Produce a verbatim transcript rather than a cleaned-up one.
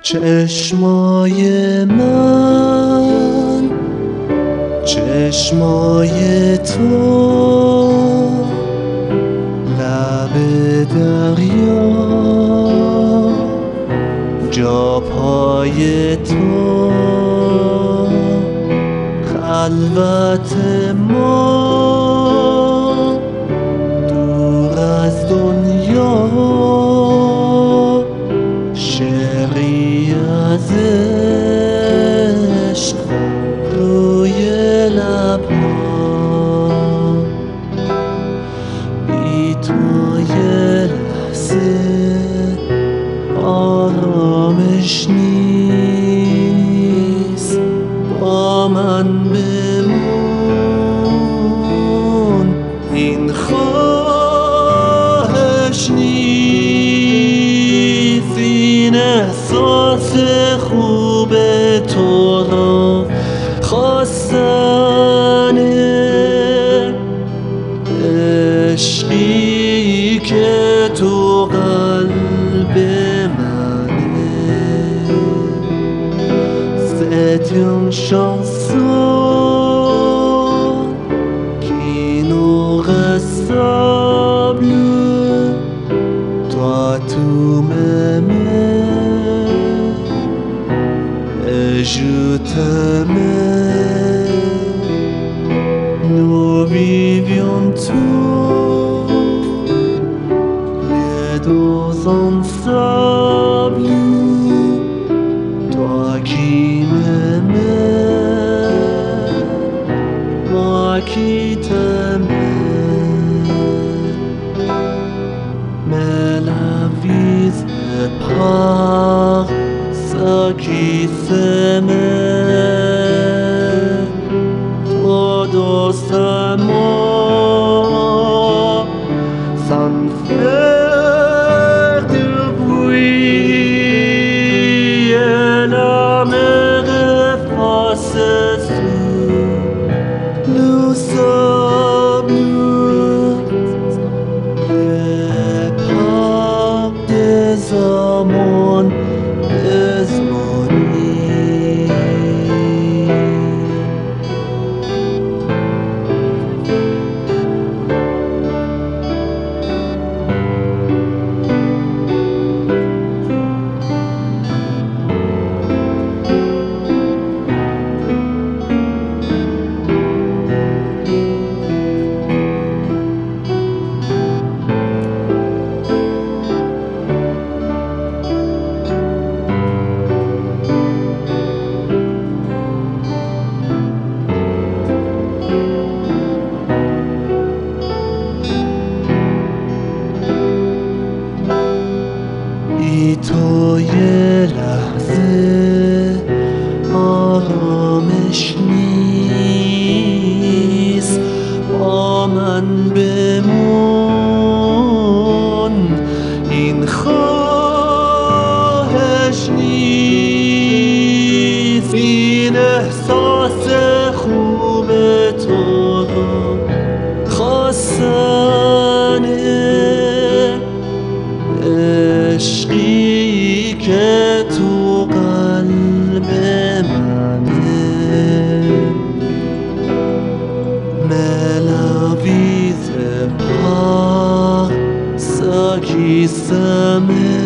چشمای من، چشمای تو، لب دریا، جا پای تو، خلوت ما دور از دنیا، شعری از عشق روی لبها، بی تو یه لحظه آرامش نیست، با من بمون، این خواهش نیست، این احساس خوب تو را خواستنه، عشقی که تو قلب منه. C'est une chanson qui nous ressemble. Toi tu m'aimais et je t'aimais. Nous vivions tous les deux ensemble. Toi qui m'aimais, moi qui t'aimais. Mais la vie sépare ceux qui s'aimaient trop doucement, sans faire de bruit, et la mer efface sous le sable les pas des amants, des monis. بی تو یه لحظه آرامش نیست، با من بمون، این خواهش نیست، این احساس خوب تو رو خواستنه، عشقی که تو قلب منه. Mais la vie sépare ceux qui s'aiment.